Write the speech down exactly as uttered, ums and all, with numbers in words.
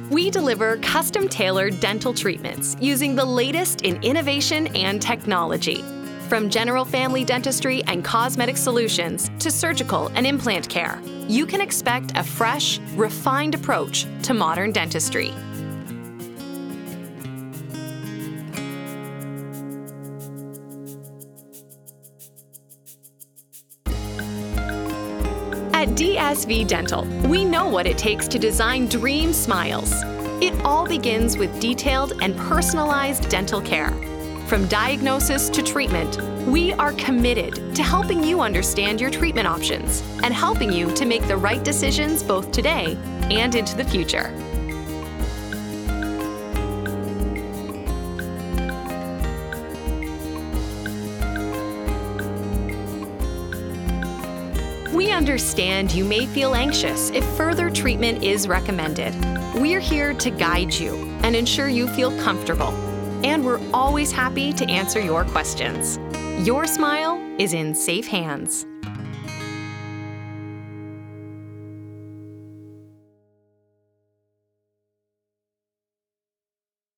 We deliver custom-tailored dental treatments using the latest in innovation and technology. From general family dentistry and cosmetic solutions to surgical and implant care, you can expect a fresh, refined approach to modern dentistry. At D S V Dental, we know what it takes to design dream smiles. It all begins with detailed and personalized dental care. From diagnosis to treatment, we are committed to helping you understand your treatment options and helping you to make the right decisions both today and into the future. We understand you may feel anxious if further treatment is recommended. We're here to guide you and ensure you feel comfortable. And we're always happy to answer your questions. Your smile is in safe hands.